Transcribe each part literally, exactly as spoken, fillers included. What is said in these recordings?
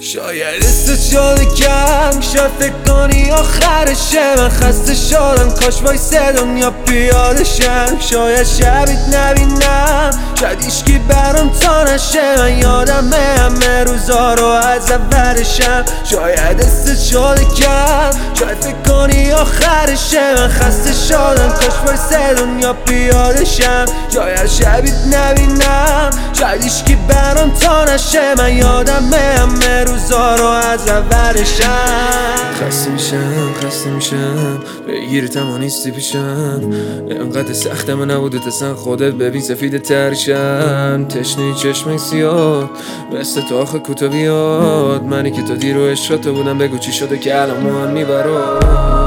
شاید است شده کم شاید فکر کنی آخرشه. من خسته شدم کاش وایسه دنیا پیاده شم. شاید شبیت نبینم شاید ایشکی برام تا نشه. من یادمه همه روزا رو از اولشم. شاید است شده کم شاید فکر کنی آخرشه. من خسته شدم کاش وایسه دنیا پیاده شم. شاید شبیت نبینم شاید ایشکی برام تا نشه. من یادمه همه روزا رو از اولشم. خسته میشم خسته میشم بگیرتم و نیستی پیشم. انقدر سختم نبوده تسن خودت ببین سفید ترشم. تشنه چشم سیاد مثل تو آخه کوتا بیاد. منی که تا دیر و عشقاتو بودم بگو چی شده که الان مهم میبرم.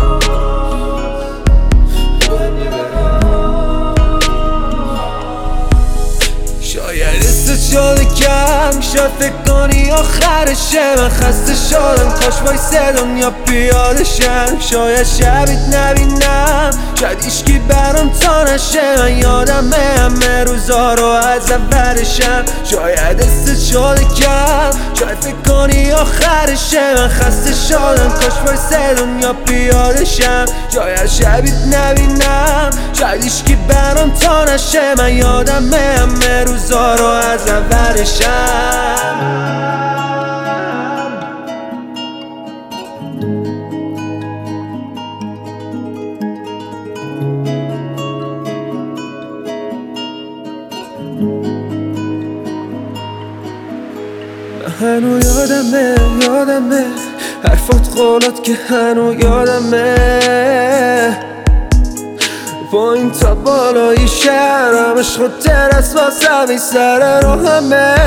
شاید است شده کم شاید فکر کنی آخرشه. من خسته شدم کاش وایسه دنیا پیاده شم. شاید شبیت نبینم شاید ایشکی برام تا نشه. من یادمه همه روزا رو از اولشم. شاید است شده کم شاید فکر کنی آخرشه. من خسته شدم کاش وایسه دنیا پیاده شم. شاید شبیت نبینم شاید ایشکی برام تا نشه. من یادمه همه روزا رو از اولشم. هنو یادمه یادمه حرفات قولات که هنو یادمه. پایین تا بالای شهرم عشق ترس واسه بی سر رو همه.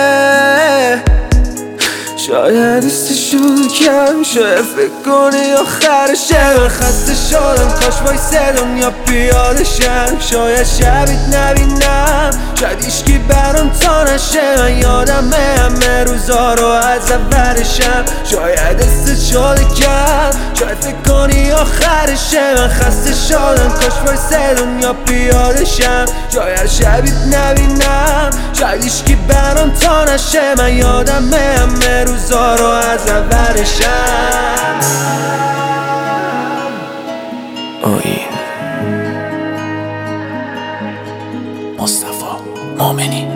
شاید است شد کم شاید فکر کنی آخرشه. من خسته شدم کاش وایسه دنیا پیاده شم. شاید شبیت نبینم شاید ایشکی برام تا نشه. من یادمه همه روزا رو از اولشم. شاید است شده کم شاید فکر کنی آخرشه. من خسته شدم کاش وایسه دنیا پیاده شم. شاید شبیت نبینم شاید ایشکی برام تا نشه. من یادمه همه روزا رو از اولشم. آیین مصطفی مومنی.